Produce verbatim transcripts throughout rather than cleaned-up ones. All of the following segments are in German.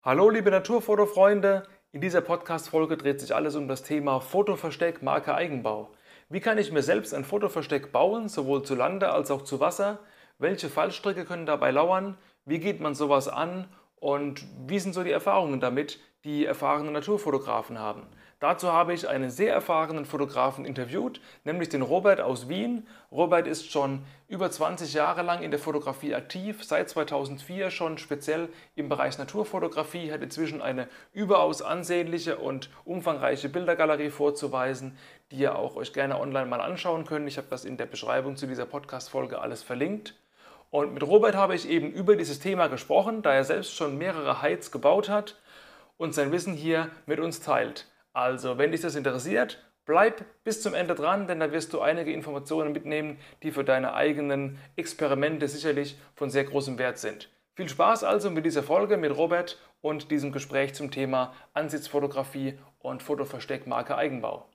Hallo liebe Naturfotofreunde, in dieser Podcast-Folge dreht sich alles um das Thema Fotoversteck, Marke Eigenbau. Wie kann ich mir selbst ein Fotoversteck bauen, sowohl zu Lande als auch zu Wasser? Welche Fallstricke können dabei lauern? Wie geht man sowas an? Und wie sind so die Erfahrungen damit, die erfahrene Naturfotografen haben? Dazu habe ich einen sehr erfahrenen Fotografen interviewt, nämlich den Robert aus Wien. Robert ist schon über zwanzig Jahre lang in der Fotografie aktiv, seit zweitausendvier schon speziell im Bereich Naturfotografie, hat inzwischen eine überaus ansehnliche und umfangreiche Bildergalerie vorzuweisen, die ihr auch euch gerne online mal anschauen könnt. Ich habe das in der Beschreibung zu dieser Podcast-Folge alles verlinkt. Und mit Robert habe ich eben über dieses Thema gesprochen, da er selbst schon mehrere Heights gebaut hat und sein Wissen hier mit uns teilt. Also, wenn dich das interessiert, bleib bis zum Ende dran, denn da wirst du einige Informationen mitnehmen, die für deine eigenen Experimente sicherlich von sehr großem Wert sind. Viel Spaß also mit dieser Folge mit Robert und diesem Gespräch zum Thema Ansitzfotografie und Fotoversteck Marke Eigenbau.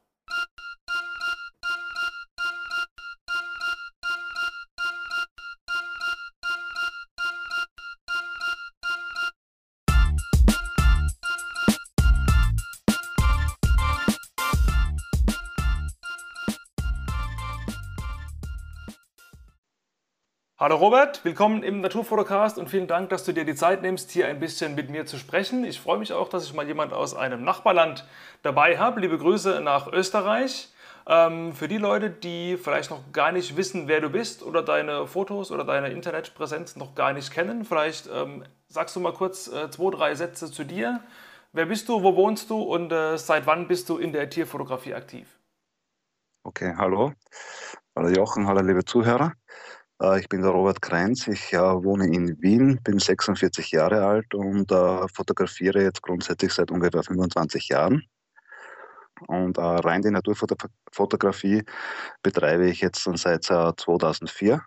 Hallo Robert, willkommen im Naturfotocast und vielen Dank, dass du dir die Zeit nimmst, hier ein bisschen mit mir zu sprechen. Ich freue mich auch, dass ich mal jemand aus einem Nachbarland dabei habe. Liebe Grüße nach Österreich. Ähm, für die Leute, die vielleicht noch gar nicht wissen, wer du bist oder deine Fotos oder deine Internetpräsenz noch gar nicht kennen, vielleicht ähm, sagst du mal kurz äh, zwei, drei Sätze zu dir. Wer bist du, wo wohnst du und äh, seit wann bist du in der Tierfotografie aktiv? Okay, hallo. Hallo Jochen, hallo liebe Zuhörer. Äh, Ich bin der Robert Kreins. Ich äh, wohne in Wien, bin sechsundvierzig Jahre alt und äh, fotografiere jetzt grundsätzlich seit ungefähr fünfundzwanzig Jahren. Und äh, rein die Naturfotografie betreibe ich jetzt schon seit äh, zweitausendvier.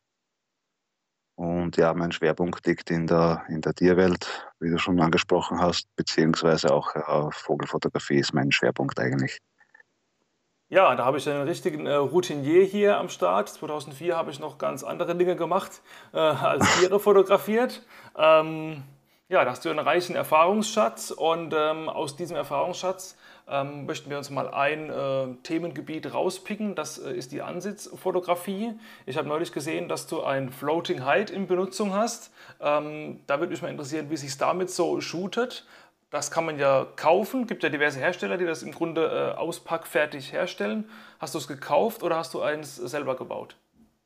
Und ja, mein Schwerpunkt liegt in der, in der Tierwelt, wie du schon angesprochen hast, beziehungsweise auch äh, Vogelfotografie ist mein Schwerpunkt eigentlich. Ja, da habe ich einen richtigen äh, Routinier hier am Start. zweitausendvier habe ich noch ganz andere Dinge gemacht, äh, als Tiere fotografiert. Ähm, ja, da hast du einen reichen Erfahrungsschatz und ähm, aus diesem Erfahrungsschatz ähm, möchten wir uns mal ein äh, Themengebiet rauspicken. Das äh, ist die Ansitzfotografie. Ich habe neulich gesehen, dass du ein Floating Height in Benutzung hast. Ähm, da würde mich mal interessieren, wie sich damit so shootet. Das kann man ja kaufen. Gibt ja diverse Hersteller, die das im Grunde äh, auspackfertig herstellen. Hast du es gekauft oder hast du eins selber gebaut?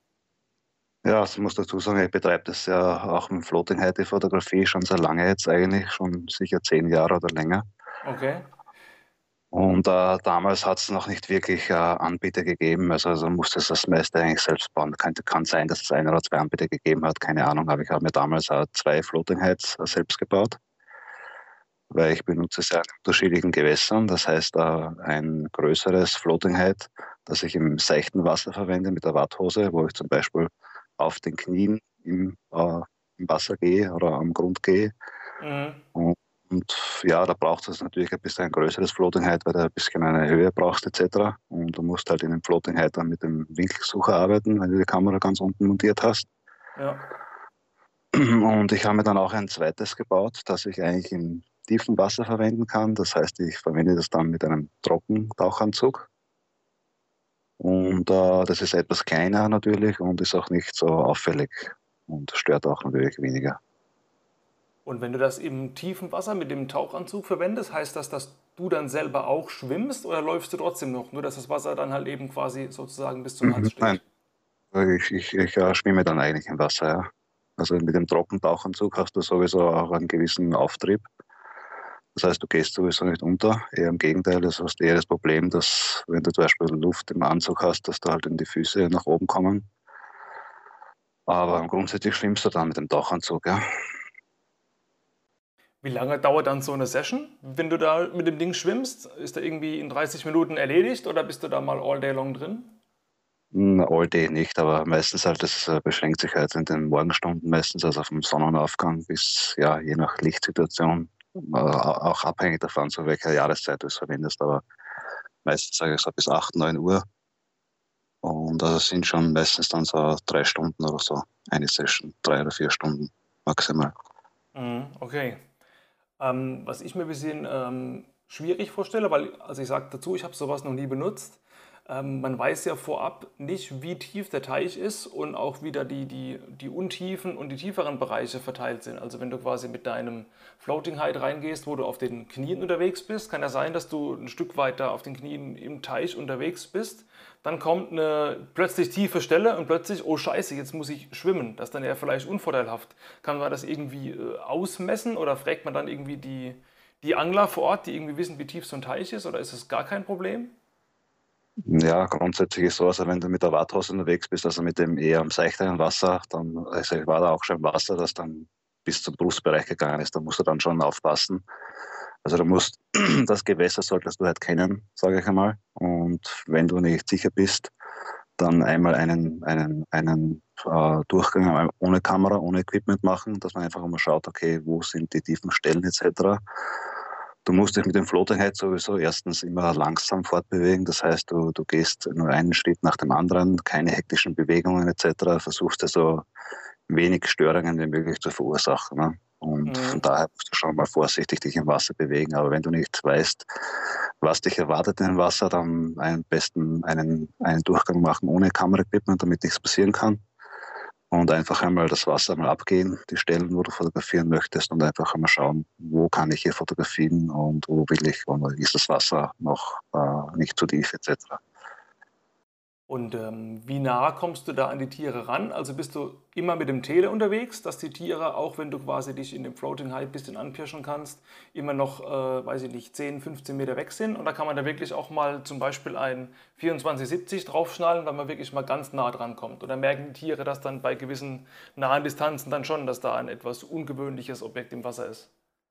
Ja, ich muss dazu sagen, ich betreibe das ja auch mit Floating Height, die Fotografie, schon sehr lange jetzt eigentlich, schon sicher zehn Jahre oder länger. Okay. Und äh, damals hat es noch nicht wirklich äh, Anbieter gegeben, also, also musste es das meiste eigentlich selbst bauen. Kann, kann sein, dass es ein oder zwei Anbieter gegeben hat, keine Ahnung, aber ich habe mir damals äh, zwei Floating Heights äh, selbst gebaut, weil ich benutze es ja in unterschiedlichen Gewässern. Das heißt, äh, ein größeres Floating Height, das ich im seichten Wasser verwende mit der Watthose, wo ich zum Beispiel auf den Knien im, äh, im Wasser gehe oder am Grund gehe. Mhm. Und, und ja, da braucht es natürlich ein bisschen ein größeres Floating Height, weil du ein bisschen eine Höhe brauchst et cetera. Und du musst halt in dem Floating Height dann mit dem Winkelsucher arbeiten, wenn du die Kamera ganz unten montiert hast. Ja. Und ich habe mir dann auch ein zweites gebaut, das ich eigentlich im tiefen Wasser verwenden kann. Das heißt, ich verwende das dann mit einem Trockentauchanzug. Und äh, das ist etwas kleiner natürlich und ist auch nicht so auffällig und stört auch natürlich weniger. Und wenn du das im tiefen Wasser mit dem Tauchanzug verwendest, heißt das, dass du dann selber auch schwimmst oder läufst du trotzdem noch? Nur dass das Wasser dann halt eben quasi sozusagen bis zum Hals Mhm. Nein, steht. ich, ich, ich äh, schwimme dann eigentlich im Wasser, ja. Also mit dem Trockentauchanzug hast du sowieso auch einen gewissen Auftrieb. Das heißt, du gehst sowieso nicht unter. Eher im Gegenteil, das hast eher das Problem, dass wenn du zum Beispiel Luft im Anzug hast, dass da halt in die Füße nach oben kommen. Aber grundsätzlich schwimmst du dann mit dem Tauchanzug, ja. Wie lange dauert dann so eine Session, wenn du da mit dem Ding schwimmst? Ist da irgendwie in dreißig Minuten erledigt oder bist du da mal all day long drin? Hm, All day nicht, aber meistens halt, das äh, beschränkt sich halt in den Morgenstunden meistens, also vom Sonnenaufgang bis, ja, je nach Lichtsituation, äh, auch abhängig davon, zu welcher Jahreszeit du es verwendest, aber meistens sage ich so bis acht neun Uhr und das sind schon meistens dann so drei Stunden oder so, eine Session, drei oder vier Stunden maximal. Mhm, okay. Ähm, was ich mir ein bisschen ähm, schwierig vorstelle, weil, also ich sage dazu, ich habe sowas noch nie benutzt. Ähm, man weiß ja vorab nicht, wie tief der Teich ist und auch wie da die, die, die Untiefen und die tieferen Bereiche verteilt sind. Also wenn du quasi mit deinem Floating Height reingehst, wo du auf den Knien unterwegs bist, kann ja sein, dass du ein Stück weiter auf den Knien im Teich unterwegs bist. Dann kommt eine plötzlich tiefe Stelle und plötzlich, oh Scheiße, jetzt muss ich schwimmen. Das ist dann ja vielleicht unvorteilhaft. Kann man das irgendwie äh, ausmessen oder fragt man dann irgendwie die, die Angler vor Ort, die irgendwie wissen, wie tief so ein Teich ist, oder ist es gar kein Problem? Ja, grundsätzlich ist so, also wenn du mit der Warthose unterwegs bist, also mit dem eher am seichteren Wasser, dann, also ich war da auch schon im Wasser, das dann bis zum Brustbereich gegangen ist, da musst du dann schon aufpassen. Also du musst, das Gewässer solltest du halt kennen, sage ich einmal. Und wenn du nicht sicher bist, dann einmal einen, einen, einen äh, Durchgang ohne Kamera, ohne Equipment machen, dass man einfach mal schaut, okay, wo sind die tiefen Stellen et cetera. Du musst dich mit dem Floating halt sowieso erstens immer langsam fortbewegen. Das heißt, du, du gehst nur einen Schritt nach dem anderen, keine hektischen Bewegungen et cetera. Versuchst also wenig Störungen wie möglich zu verursachen. Ne? Und von Mhm. daher musst du schon mal vorsichtig dich im Wasser bewegen. Aber wenn du nicht weißt, was dich erwartet im Wasser, dann am besten einen, einen Durchgang machen ohne Kameraequipment, damit nichts passieren kann. Und einfach einmal das Wasser mal abgehen, die Stellen, wo du fotografieren möchtest, und einfach einmal schauen, wo kann ich hier fotografieren und wo will ich, und ist das Wasser noch äh, nicht zu tief et cetera. Und ähm, wie nah kommst du da an die Tiere ran? Also bist du immer mit dem Tele unterwegs, dass die Tiere, auch wenn du quasi dich in dem Floating Height ein bisschen anpirschen kannst, immer noch, äh, weiß ich nicht, zehn, fünfzehn Meter weg sind? Oder kann man da wirklich auch mal zum Beispiel ein vierundzwanzig siebzig draufschnallen, weil man wirklich mal ganz nah dran kommt? Oder merken die Tiere das dann bei gewissen nahen Distanzen dann schon, dass da ein etwas ungewöhnliches Objekt im Wasser ist?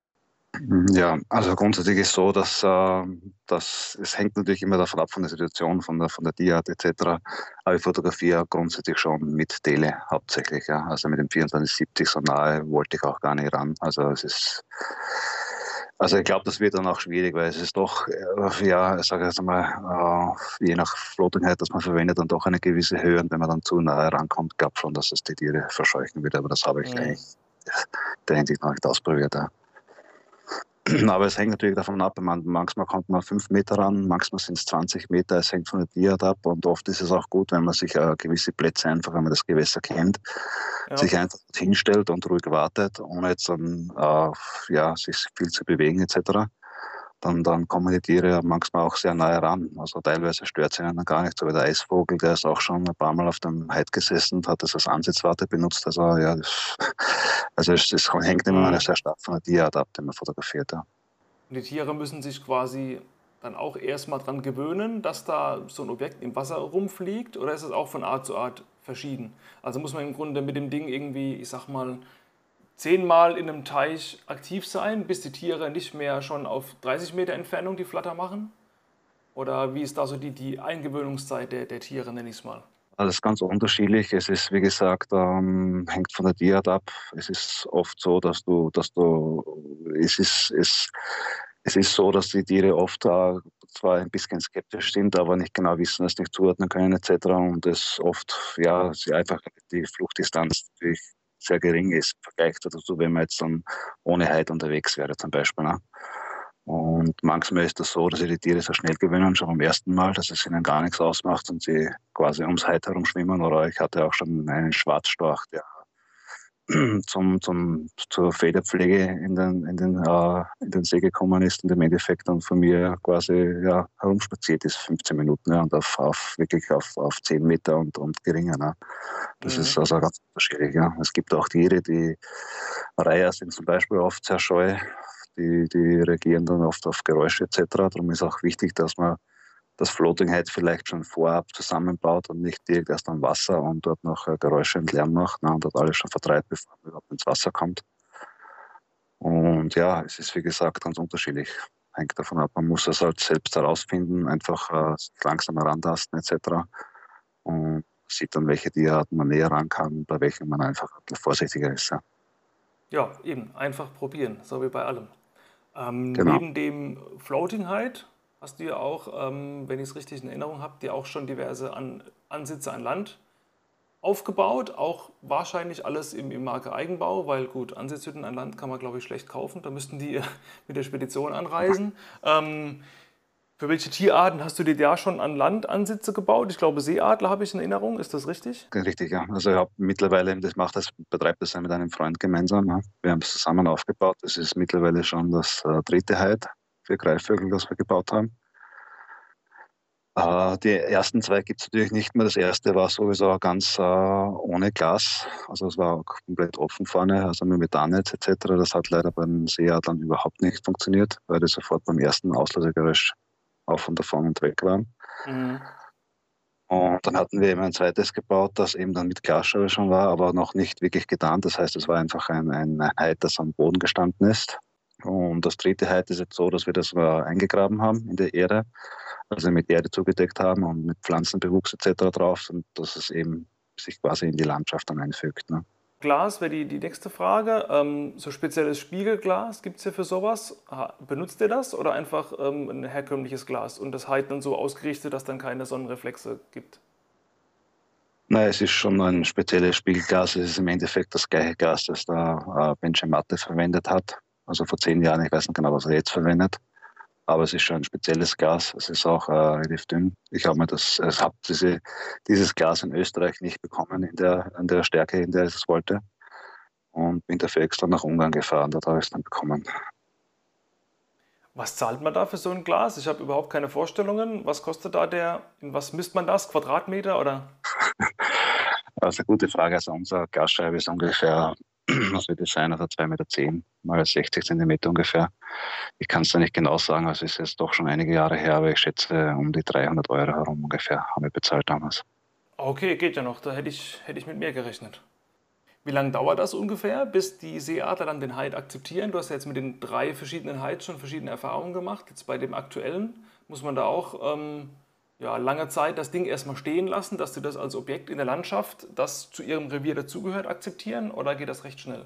Ja, also grundsätzlich ist so, dass, äh, dass es hängt natürlich immer davon ab von der Situation, von der, von der Tierart et cetera. Aber ich fotografiere grundsätzlich schon mit Tele hauptsächlich. Ja. Also mit dem vierundzwanzig siebzig so nahe wollte ich auch gar nicht ran. Also es ist, also ich glaube, das wird dann auch schwierig, weil es ist doch, äh, ja, ich sage jetzt einmal, äh, je nach Floatingheit, das man verwendet, dann doch eine gewisse Höhe. Und wenn man dann zu nahe rankommt, glaube schon, dass es die Tiere verscheuchen wird. Aber das habe ich Mhm. eigentlich der Hinsicht noch nicht ausprobiert. Ja. Aber es hängt natürlich davon ab. Man, manchmal kommt man fünf Meter ran, manchmal sind es zwanzig Meter. Es hängt von der Tierart ab. Und oft ist es auch gut, wenn man sich äh, gewisse Plätze einfach, wenn man das Gewässer kennt, Ja. sich einfach hinstellt und ruhig wartet, ohne jetzt dann äh, ja, sich viel zu bewegen et cetera. Dann, dann kommen die Tiere manchmal auch sehr nahe ran. Also teilweise stört es ihnen dann gar nicht. So wie der Eisvogel, der ist auch schon ein paar Mal auf dem Heid gesessen und hat das als Ansitzwarte benutzt. Also ja, das, also es, es hängt immer Mhm. sehr stark von der Tierart ab, die man fotografiert. Ja. Und die Tiere müssen sich quasi dann auch erstmal dran gewöhnen, dass da so ein Objekt im Wasser rumfliegt, oder ist es auch von Art zu Art verschieden? Also muss man im Grunde mit dem Ding irgendwie, ich sag mal, zehnmal in einem Teich aktiv sein, bis die Tiere nicht mehr schon auf dreißig Meter Entfernung die Flatter machen? Oder wie ist da so die, die Eingewöhnungszeit der, der Tiere, nenne ich es mal? Alles ganz unterschiedlich. Es ist, wie gesagt, ähm, hängt von der Tierart ab. Es ist oft so, dass du, dass du, es ist, es, es ist so, dass die Tiere oft äh, zwar ein bisschen skeptisch sind, aber nicht genau wissen, es nicht zuordnen können et cetera. Und es oft, ja, sie einfach die Fluchtdistanz natürlich sehr gering ist im Vergleich dazu, wenn man jetzt dann ohne Halt unterwegs wäre zum Beispiel. Ne? Und manchmal ist das so, dass sie die Tiere sehr schnell gewöhnen, schon beim ersten Mal, dass es ihnen gar nichts ausmacht und sie quasi ums Heid herum schwimmen. Oder ich hatte auch schon einen Schwarzstorch, der zum, zum, zur Federpflege in den, in, den, äh, in den See gekommen ist und im Endeffekt dann von mir quasi ja, herumspaziert ist, fünfzehn Minuten, ja, und auf, auf wirklich auf, auf zehn Meter und, und geringer. Ne? Das ist Mhm. also ganz unterschiedlich. Ja. Es gibt auch Tiere, die Reiher sind zum Beispiel oft sehr scheu, die, die reagieren dann oft auf Geräusche et cetera. Darum ist auch wichtig, dass man das Floating Head vielleicht schon vorab zusammenbaut und nicht direkt erst am Wasser und dort noch äh, Geräusche und Lärm macht, ne, und dort alles schon vertreibt, bevor man überhaupt ins Wasser kommt. Und ja, es ist wie gesagt ganz unterschiedlich. Hängt davon ab, man muss es halt selbst herausfinden, einfach äh, langsam herantasten et cetera. Und sieht dann, welche Tierarten man näher ran kann, bei welchen man einfach vorsichtiger ist. Ja. Ja, eben, einfach probieren, so wie bei allem. Ähm, Genau. neben dem Floating Height hast du ja auch, ähm, wenn ich es richtig in Erinnerung habe, dir auch schon diverse an Ansitze an Land aufgebaut, auch wahrscheinlich alles im, im Marke Eigenbau, weil gut, Ansitzhütten an Land kann man, glaube ich, schlecht kaufen. Da müssten die mit der Spedition anreisen. Ähm, für welche Tierarten hast du dir da schon an Land Ansitze gebaut? Ich glaube, Seeadler habe ich in Erinnerung. Ist das richtig? Richtig, ja. Also ich habe mittlerweile, das macht das, betreibt das ja mit einem Freund gemeinsam. Ja. Wir haben es zusammen aufgebaut. Das ist mittlerweile schon das äh, dritte Heid für Greifvögel, das wir gebaut haben. Äh, die ersten zwei gibt es natürlich nicht mehr. Das erste war sowieso ganz äh, ohne Glas. Also es war komplett offen vorne, also mit Metallnetz et cetera. Das hat leider beim Seeadlern überhaupt nicht funktioniert, weil die sofort beim ersten Auslösegeräusch auf und davon und weg waren. Mhm. Und dann hatten wir eben ein zweites gebaut, das eben dann mit Glasscheibe schon war, aber noch nicht wirklich getarnt. Das heißt, es war einfach ein, ein Heid, das am Boden gestanden ist. Und das dritte Heid ist jetzt so, dass wir das mal eingegraben haben in der Erde, also mit Erde zugedeckt haben und mit Pflanzenbewuchs et cetera drauf, und dass es eben sich quasi in die Landschaft dann einfügt. Ne? Glas wäre die, die nächste Frage. Ähm, so spezielles Spiegelglas, gibt es hier für sowas? Ha- Benutzt ihr das oder einfach ähm, ein herkömmliches Glas und das halt dann so ausgerichtet, dass dann keine Sonnenreflexe gibt? Nein, es ist schon ein spezielles Spiegelglas. Es ist im Endeffekt das gleiche Glas, das der äh, Benjamin Matte verwendet hat. Also vor zehn Jahren, ich weiß nicht genau, was er jetzt verwendet. Aber es ist schon ein spezielles Glas. Es ist auch äh, relativ dünn. Ich habe mir das, es habe diese, dieses Glas in Österreich nicht bekommen in der, in der Stärke, in der ich es wollte. Und bin dafür extra nach Ungarn gefahren. Dort habe ich es dann bekommen. Was zahlt man da für so ein Glas? Ich habe überhaupt keine Vorstellungen. Was kostet da der, in was misst man das? Quadratmeter oder? Das ist eine gute Frage. Also unser Glasscheibe ist ungefähr, was wird das sein, also zwei Meter zehn mal sechzig Zentimeter ungefähr. Ich kann es da nicht genau sagen, also es ist jetzt doch schon einige Jahre her, aber ich schätze um die dreihundert Euro herum ungefähr haben wir bezahlt damals. Okay, geht ja noch. Da hätte ich, hätte ich mit mehr gerechnet. Wie lange dauert das ungefähr, bis die Seeadler dann den Heid akzeptieren? Du hast ja jetzt mit den drei verschiedenen Heids schon verschiedene Erfahrungen gemacht. Jetzt bei dem aktuellen muss man da auch ähm, ja, lange Zeit das Ding erstmal stehen lassen, dass sie das als Objekt in der Landschaft, das zu ihrem Revier dazugehört, akzeptieren oder geht das recht schnell?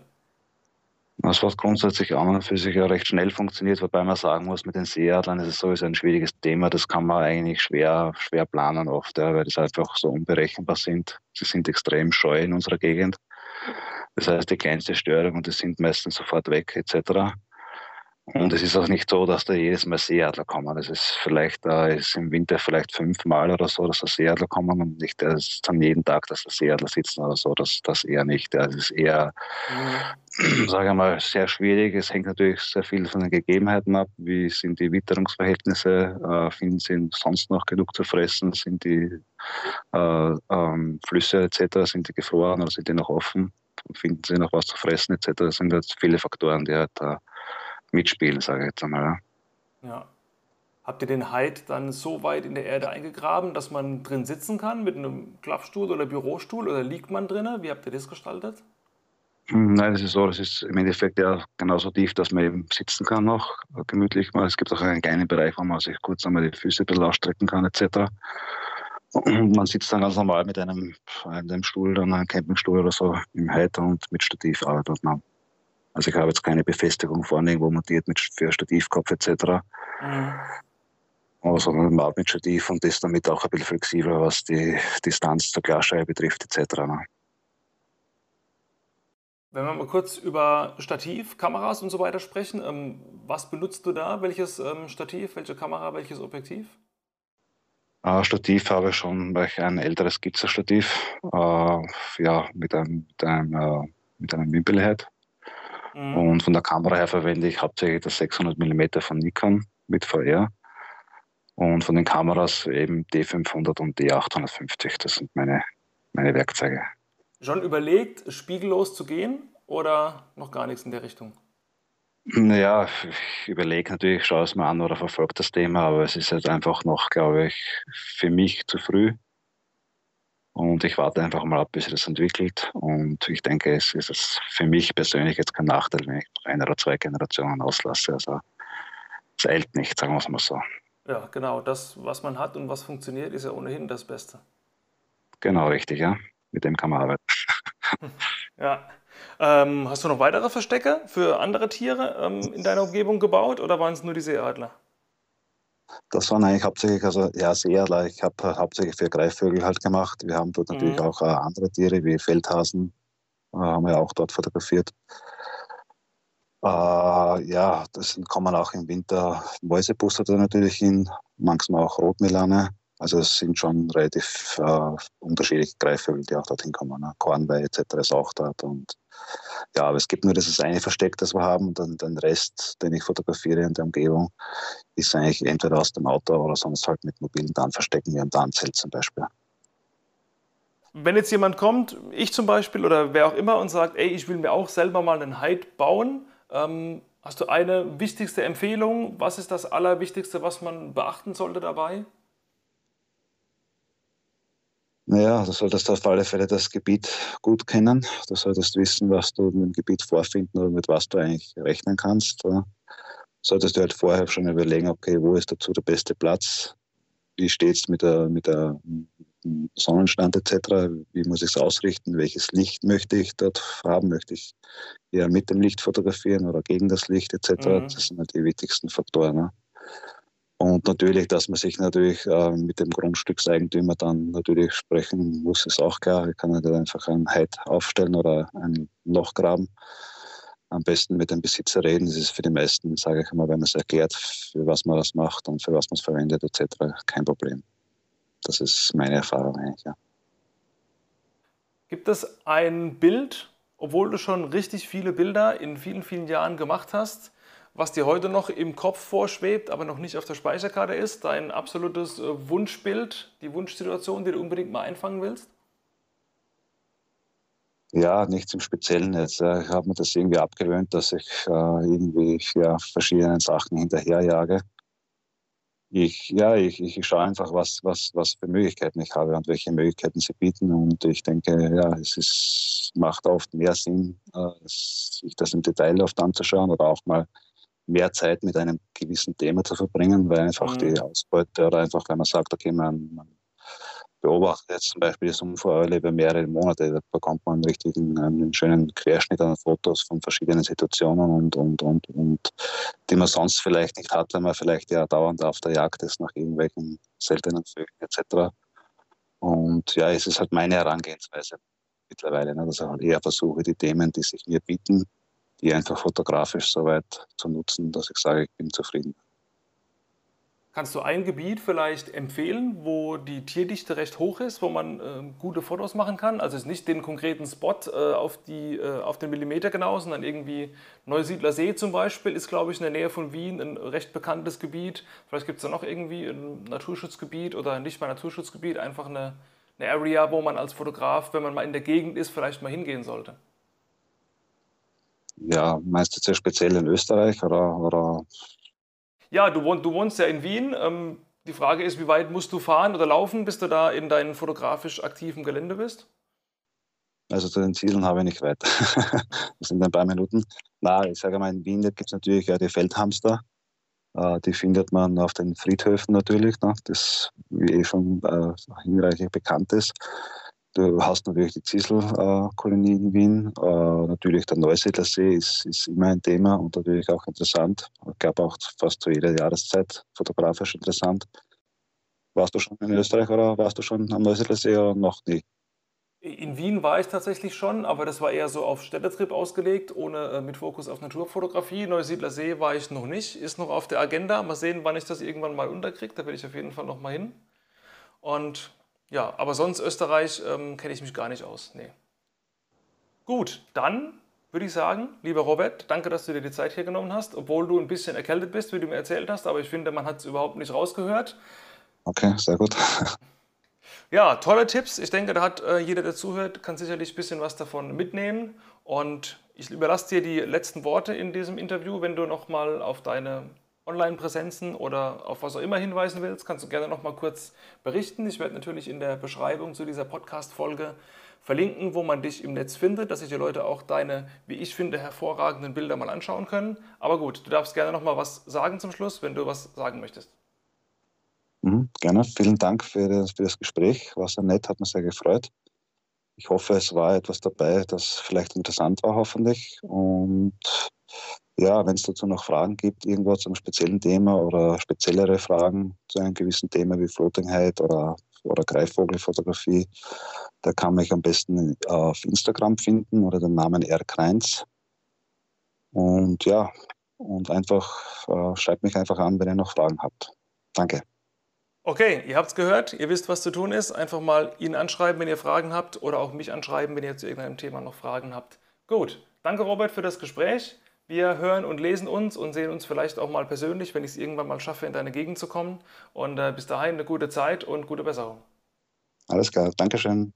Das, was grundsätzlich an und für sich ja recht schnell funktioniert, wobei man sagen muss, mit den Seeadlern ist es sowieso ein schwieriges Thema. Das kann man eigentlich schwer, schwer planen oft, ja, weil das einfach so unberechenbar sind. Sie sind extrem scheu in unserer Gegend. Das heißt, die kleinste Störung und die sind meistens sofort weg et cetera. Und es ist auch nicht so, dass da jedes Mal Seeadler kommen. Es ist vielleicht, äh, ist im Winter vielleicht fünfmal oder so, dass da Seeadler kommen und nicht, äh, es ist dann jeden Tag, dass da Seeadler sitzen oder so, das, das eher nicht. Ja. Es ist eher, Mhm. sage ich mal, sehr schwierig. Es hängt natürlich sehr viel von den Gegebenheiten ab. Wie sind die Witterungsverhältnisse? Äh, finden sie sonst noch genug zu fressen? Sind die äh, ähm, Flüsse et cetera, sind die gefroren oder sind die noch offen? Finden sie noch was zu fressen et cetera? Das sind jetzt viele Faktoren, die halt äh, mitspielen, sage ich jetzt einmal. Ja. Ja. Habt ihr den Heid dann so weit in der Erde eingegraben, dass man drin sitzen kann mit einem Klappstuhl oder Bürostuhl oder liegt man drinnen? Wie habt ihr das gestaltet? Hm, Nein, das ist so, das ist im Endeffekt ja genauso tief, dass man eben sitzen kann noch, äh, gemütlich mal. Es gibt auch einen kleinen Bereich, wo man sich kurz einmal die Füße ein bisschen ausstrecken kann, et cetera. Und man sitzt dann ganz normal mit einem, einem Stuhl, dann einem Campingstuhl oder so im Heid und mit Stativ arbeitet man. Also ich habe jetzt keine Befestigung vorne irgendwo montiert mit für Stativkopf et cetera. Mhm. Aber sondern man mit Stativ und ist damit auch ein bisschen flexibler, was die Distanz zur Glasscheibe betrifft et cetera. Ne? Wenn wir mal kurz über Stativ, Kameras und so weiter sprechen, ähm, was benutzt du da? Welches ähm, Stativ, welche Kamera, welches Objektiv? Äh, Stativ habe ich schon, weil ich ein älteres Gitzer-Stativ, äh, ja, mit einem, mit einem, äh, mit einem Wimpelhead. Mhm. Und von der Kamera her verwende ich hauptsächlich das sechshundert Millimeter von Nikon mit V R. Und von den Kameras eben D fünfhundert und D achthundertfünfzig. Das sind meine, meine Werkzeuge. Schon überlegt, spiegellos zu gehen oder noch gar nichts in der Richtung? Naja, ich überlege natürlich, schaue es mir an oder verfolge das Thema, aber es ist jetzt einfach noch, glaube ich, für mich zu früh. Und ich warte einfach mal ab, bis sich das entwickelt. Und ich denke, es ist es für mich persönlich jetzt kein Nachteil, wenn ich eine oder zwei Generationen auslasse. Also es eilt nicht, sagen wir es mal so. Ja, genau. Das, was man hat und was funktioniert, ist ja ohnehin das Beste. Genau, richtig, ja. Mit dem kann man arbeiten. Ja. Ähm, hast du noch weitere Verstecke für andere Tiere ähm, in deiner Umgebung gebaut oder waren es nur die Seeadler? Das waren eigentlich hauptsächlich, also ja, Seerler. Ich habe äh, hauptsächlich für Greifvögel halt gemacht. Wir haben dort natürlich Mhm. auch äh, andere Tiere wie Feldhasen, äh, haben wir auch dort fotografiert. Äh, ja, das sind, kommen auch im Winter Mäusebussard da natürlich hin, manchmal auch Rotmelane. Also es sind schon relativ äh, unterschiedliche Greifvögel, die auch dorthin kommen. Ne? Kornwei et cetera ist auch dort. Und ja, aber es gibt nur dieses eine Versteck, das wir haben. Und dann den Rest, den ich fotografiere in der Umgebung, ist eigentlich entweder aus dem Auto oder sonst halt mit mobilen Tarnverstecken wie ein Tarnzelt zum Beispiel. Wenn jetzt jemand kommt, ich zum Beispiel oder wer auch immer und sagt, ey, ich will mir auch selber mal einen Hide bauen, ähm, hast du eine wichtigste Empfehlung? Was ist das Allerwichtigste, was man beachten sollte dabei? Naja, du solltest auf alle Fälle das Gebiet gut kennen. Du solltest wissen, was du mit dem Gebiet vorfinden oder mit was du eigentlich rechnen kannst. Ja. Solltest du halt vorher schon überlegen, okay, wo ist dazu der beste Platz? Wie steht es mit der, mit der Sonnenstand et cetera? Wie muss ich es ausrichten? Welches Licht möchte ich dort haben? Möchte ich eher mit dem Licht fotografieren oder gegen das Licht et cetera? Mhm. Das sind halt die wichtigsten Faktoren. Ne? Und natürlich, dass man sich natürlich äh, mit dem Grundstückseigentümer dann natürlich sprechen muss, ist auch klar. Ich kann nicht einfach ein Heid aufstellen oder ein Loch graben. Am besten mit dem Besitzer reden. Das ist für die meisten, sage ich immer, wenn man es erklärt, für was man das macht und für was man es verwendet et cetera, kein Problem. Das ist meine Erfahrung eigentlich, ja. Gibt es ein Bild, obwohl du schon richtig viele Bilder in vielen, vielen Jahren gemacht hast, was dir heute noch im Kopf vorschwebt, aber noch nicht auf der Speicherkarte ist? Dein absolutes äh, Wunschbild, die Wunschsituation, die du unbedingt mal einfangen willst? Ja, nichts im Speziellen jetzt. Ich habe mir das irgendwie abgewöhnt, dass ich äh, irgendwie ja, verschiedenen Sachen hinterherjage. Ich, ja, ich, ich schaue einfach, was, was, was für Möglichkeiten ich habe und welche Möglichkeiten sie bieten. Und ich denke, ja, es ist, macht oft mehr Sinn, äh, sich das im Detail oft anzuschauen oder auch mal mehr Zeit mit einem gewissen Thema zu verbringen, weil einfach die Mhm. Ausbeute oder einfach, wenn man sagt, okay, man, man beobachtet jetzt zum Beispiel die Sumpfeule über mehrere Monate, da bekommt man einen richtigen, einen schönen Querschnitt an Fotos von verschiedenen Situationen und, und, und, und die man sonst vielleicht nicht hat, wenn man vielleicht ja dauernd auf der Jagd ist nach irgendwelchen seltenen Vögeln et cetera. Und ja, es ist halt meine Herangehensweise mittlerweile, ne, dass ich halt eher versuche, die Themen, die sich mir bieten, die einfach fotografisch so weit zu nutzen, dass ich sage, ich bin zufrieden. Kannst du ein Gebiet vielleicht empfehlen, wo die Tierdichte recht hoch ist, wo man äh, gute Fotos machen kann? Also es ist nicht den konkreten Spot äh, auf, die, äh, auf den Millimeter genau, sondern irgendwie Neusiedler See zum Beispiel ist, glaube ich, in der Nähe von Wien ein recht bekanntes Gebiet. Vielleicht gibt es da noch irgendwie ein Naturschutzgebiet oder nicht mal Naturschutzgebiet, einfach eine, eine Area, wo man als Fotograf, wenn man mal in der Gegend ist, vielleicht mal hingehen sollte. Ja, meinst du jetzt ja speziell in Österreich oder, oder Ja, du, wohn, du wohnst ja in Wien. Ähm, die Frage ist, wie weit musst du fahren oder laufen, bis du da in deinem fotografisch aktiven Gelände bist? also zu den Zielen habe ich nicht weit. Das sind ein paar Minuten. Na, ich sage mal, in Wien gibt es natürlich ja die Feldhamster. Äh, die findet man auf den Friedhöfen natürlich, ne? Das wie eh schon äh, hinreichend bekannt ist. Du hast natürlich die Zieselkolonie in Wien. Äh, natürlich der Neusiedlersee ist, ist immer ein Thema und natürlich auch interessant. Ich glaube auch fast zu jeder Jahreszeit fotografisch interessant. Warst du schon in Österreich oder warst du schon am Neusiedlersee oder noch nie? In Wien war ich tatsächlich schon, aber das war eher so auf Städtetrip ausgelegt, ohne äh, mit Fokus auf Naturfotografie. Neusiedler See war ich noch nicht, ist noch auf der Agenda. Mal sehen, wann ich das irgendwann mal unterkriege. Da will ich auf jeden Fall noch mal hin. Und ja, aber sonst Österreich ähm, kenne ich mich gar nicht aus. Nee. Gut, dann würde ich sagen, lieber Robert, danke, dass du dir die Zeit hier genommen hast, obwohl du ein bisschen erkältet bist, wie du mir erzählt hast, aber ich finde, man hat es überhaupt nicht rausgehört. Okay, sehr gut. Ja, tolle Tipps. Ich denke, da hat äh, jeder, der zuhört, kann sicherlich ein bisschen was davon mitnehmen. Und ich überlasse dir die letzten Worte in diesem Interview. Wenn du nochmal auf deine Online-Präsenzen oder auf was auch immer hinweisen willst, kannst du gerne nochmal kurz berichten. Ich werde natürlich in der Beschreibung zu dieser Podcast-Folge verlinken, wo man dich im Netz findet, dass sich die Leute auch deine, wie ich finde, hervorragenden Bilder mal anschauen können. Aber gut, du darfst gerne nochmal was sagen zum Schluss, wenn du was sagen möchtest. Mhm, gerne. Vielen Dank für das, für das Gespräch. War sehr nett, hat mich sehr gefreut. Ich hoffe, es war etwas dabei, das vielleicht interessant war, hoffentlich. Und ja, wenn es dazu noch Fragen gibt, irgendwo zu einem speziellen Thema oder speziellere Fragen zu einem gewissen Thema wie Floating Height oder, oder Greifvogelfotografie, da kann man mich am besten auf Instagram finden oder den Namen R. Kreinz. Und ja, und einfach äh, schreibt mich einfach an, wenn ihr noch Fragen habt. Danke. Okay, ihr habt es gehört, ihr wisst, was zu tun ist. Einfach mal ihn anschreiben, wenn ihr Fragen habt oder auch mich anschreiben, wenn ihr zu irgendeinem Thema noch Fragen habt. Gut, danke Robert für das Gespräch. Wir hören und lesen uns und sehen uns vielleicht auch mal persönlich, wenn ich es irgendwann mal schaffe, in deine Gegend zu kommen. Und äh, bis dahin eine gute Zeit und gute Besserung. Alles klar, Dankeschön.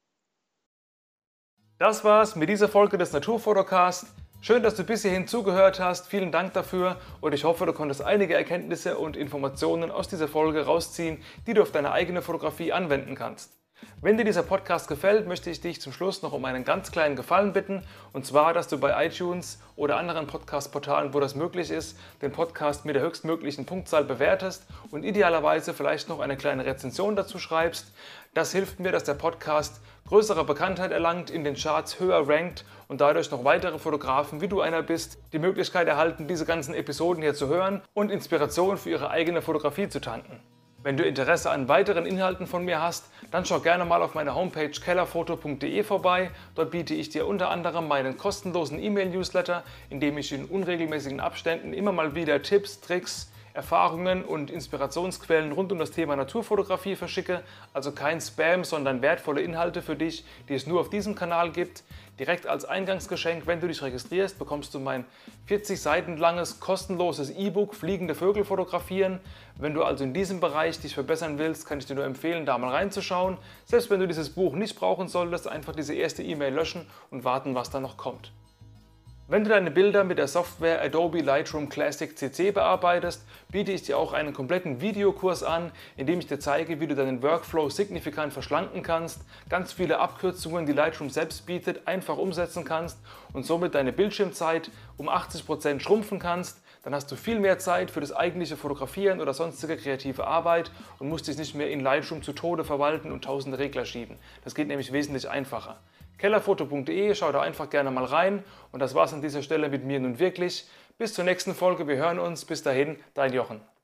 Das war's mit dieser Folge des Naturfotocast. Schön, dass du bis hierhin zugehört hast. Vielen Dank dafür und ich hoffe, du konntest einige Erkenntnisse und Informationen aus dieser Folge rausziehen, die du auf deine eigene Fotografie anwenden kannst. Wenn dir dieser Podcast gefällt, möchte ich dich zum Schluss noch um einen ganz kleinen Gefallen bitten, und zwar, dass du bei iTunes oder anderen Podcast-Portalen, wo das möglich ist, den Podcast mit der höchstmöglichen Punktzahl bewertest und idealerweise vielleicht noch eine kleine Rezension dazu schreibst. Das hilft mir, dass der Podcast größere Bekanntheit erlangt, in den Charts höher rankt und dadurch noch weitere Fotografen, wie du einer bist, die Möglichkeit erhalten, diese ganzen Episoden hier zu hören und Inspiration für ihre eigene Fotografie zu tanken. Wenn du Interesse an weiteren Inhalten von mir hast, dann schau gerne mal auf meiner Homepage kellerfoto punkt de vorbei. Dort biete ich dir unter anderem meinen kostenlosen E-Mail-Newsletter, in dem ich in unregelmäßigen Abständen immer mal wieder Tipps, Tricks, Erfahrungen und Inspirationsquellen rund um das Thema Naturfotografie verschicke, also kein Spam, sondern wertvolle Inhalte für dich, die es nur auf diesem Kanal gibt. Direkt als Eingangsgeschenk, wenn du dich registrierst, bekommst du mein vierzig Seiten langes kostenloses E-Book Fliegende Vögel fotografieren. Wenn du also in diesem Bereich dich verbessern willst, kann ich dir nur empfehlen, da mal reinzuschauen. Selbst wenn du dieses Buch nicht brauchen solltest, einfach diese erste E-Mail löschen und warten, was da noch kommt. Wenn du deine Bilder mit der Software Adobe Lightroom Classic C C bearbeitest, biete ich dir auch einen kompletten Videokurs an, in dem ich dir zeige, wie du deinen Workflow signifikant verschlanken kannst, ganz viele Abkürzungen, die Lightroom selbst bietet, einfach umsetzen kannst und somit deine Bildschirmzeit um achtzig Prozent schrumpfen kannst. Dann hast du viel mehr Zeit für das eigentliche Fotografieren oder sonstige kreative Arbeit und musst dich nicht mehr in Lightroom zu Tode verwalten und tausende Regler schieben. Das geht nämlich wesentlich einfacher. kellerfoto punkt de, schau da einfach gerne mal rein und das war's an dieser Stelle mit mir nun wirklich. Bis zur nächsten Folge, wir hören uns, bis dahin, dein Jochen.